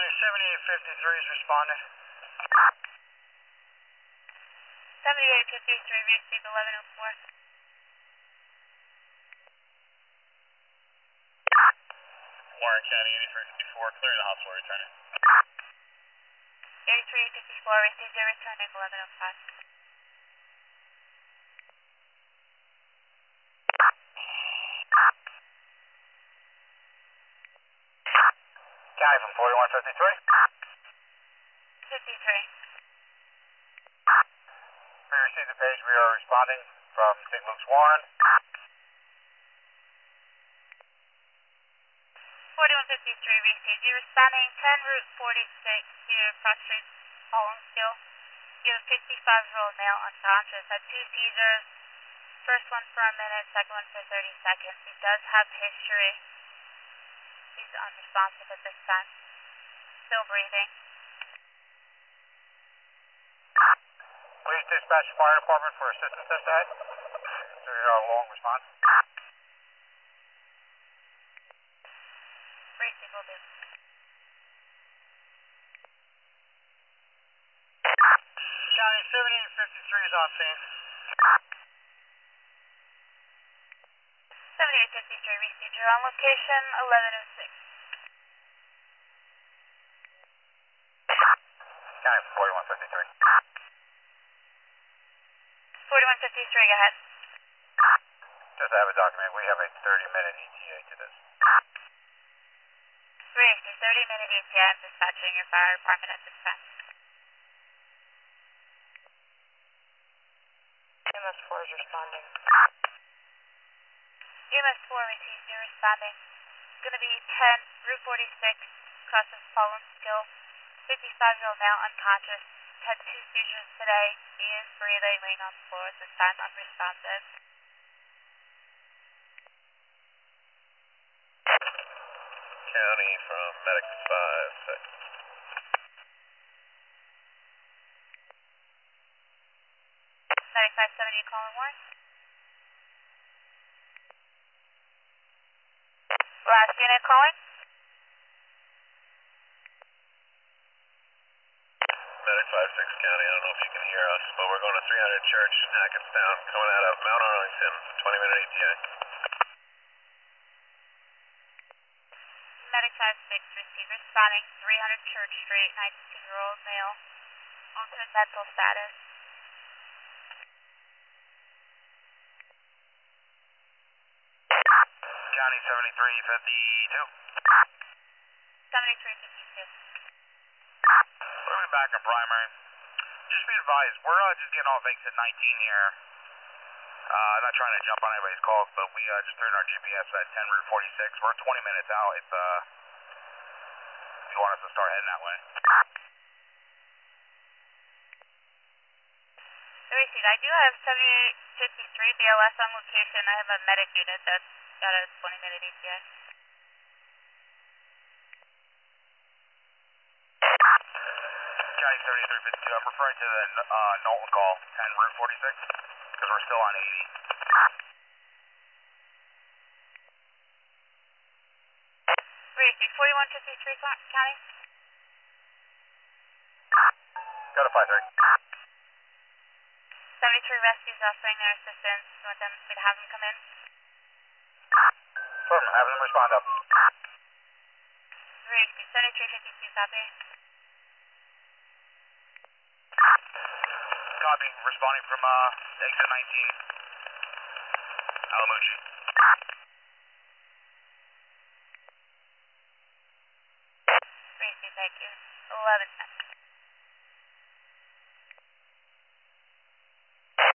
County 7853 is responding. 7853, received 1104. Warren County 8354, clearing the hospital, returning. 8354, received 0, returning 1105. County from 4153. 53. We received the page. We are responding from St. Luke's Warren. 4153, received. You're responding 10 Route 46 here, cross street, Hollandskill. You have a 55-year-old male unconscious, had 2 seizures. First one for a minute, second one for 30 seconds. He does have history. He's unresponsive at this time. Still breathing. Please dispatch the fire department for assistance at that. So you're a long response. Racing will do. County 7853 is on scene. 7853, received. You're on location 1106. County from 4153. 4153, go ahead. Just to have a document, we have a 30-minute ETA to this. Racing, 30-minute ETA. I'm dispatching your fire department at this time. EMS 4 is responding. EMS 4 received. You're responding. It's going to be 10 Route 46, crosses Hollandskill. 55-year-old male unconscious. Had 2 seizures today. He is breathing, laying on the floor at this time, unresponsive. County from Medic 5. Medic 570, calling Warren. Last unit calling. Medic 56 County, I don't know if you can hear us, but we're going to 300 Church in Hackettstown, coming out of Mount Arlington, 20-minute ETA. Medic 56 received. Responding 300 Church Street, 92-year-old male. Altered mental status. County 7352. 7352. We're going back on primary. Just be advised, we're just getting off exit 19 here. I'm not trying to jump on anybody's calls, but we just threw in our GPS at 10 Route 46. We're 20 minutes out if you want us to start heading that way. Received. I do have 7853 BLS on location. I have a medic unit that's got a 20-minute ETA. County 7352, I'm referring to the Knowlton call, 10 Route 46, because we're still on 80. Received. 4153 County. Go to 53. 73 rescues offering their assistance. You want them to have them come in? Perfect, having them respond up. Received. 7352, copy. Copy, responding from exit 19. Alamuch. Received, thank you. 1110.